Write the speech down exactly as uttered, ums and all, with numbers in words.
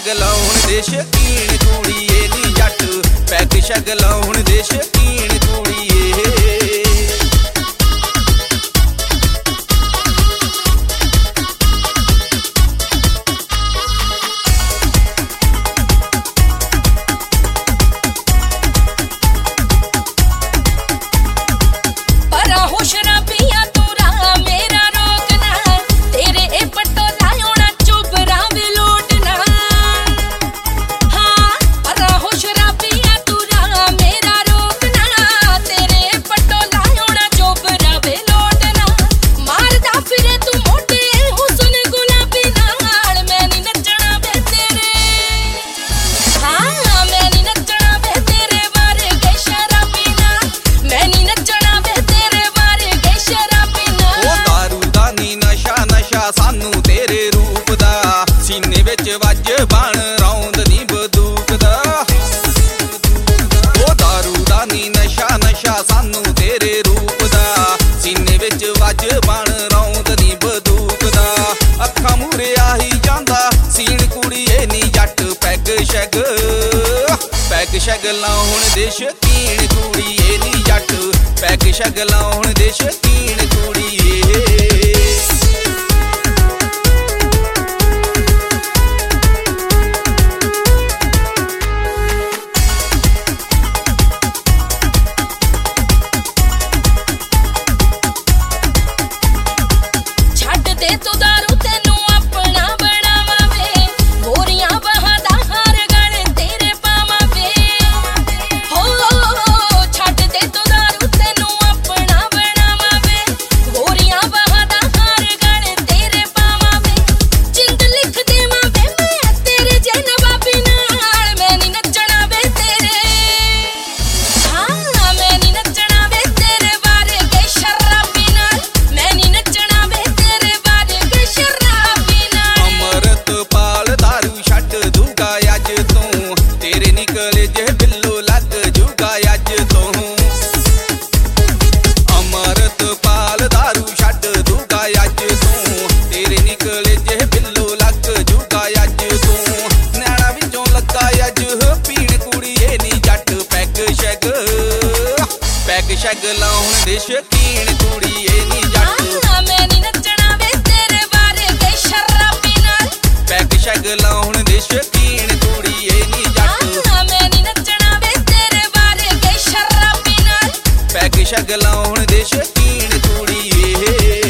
Shug लाउण दे शकीन कुड़िए नी जट, पैग शग लाउण दे शकीन कुड़िए। सानू तेरे रूप दा सीने विच वज बन रौंद नी बंदूक दा। ओ दारू दा नी नशा नशा सानू तेरे रूप दा सीने विच वज बन रौंद नी बंदूक दा। अखां मूरे आही जांदा सीन कुड़िए नी जट, पैग शग पैग शग लाउण दे शकीन कुड़िए नी जट, पैग शग लाउण दे शकीन कुड़िए। पैग शग लाउण दे शकीन कुड़िए नी जट, मैं नी नचना वे तेरे वर्गे शराबी नाल, पैग शग लाउण दे शकीन कुड़िए नी जट, मैं नी नचना वे तेरे वर्गे शराबी नाल, पैग शग लाउण दे शकीन कुड़िए।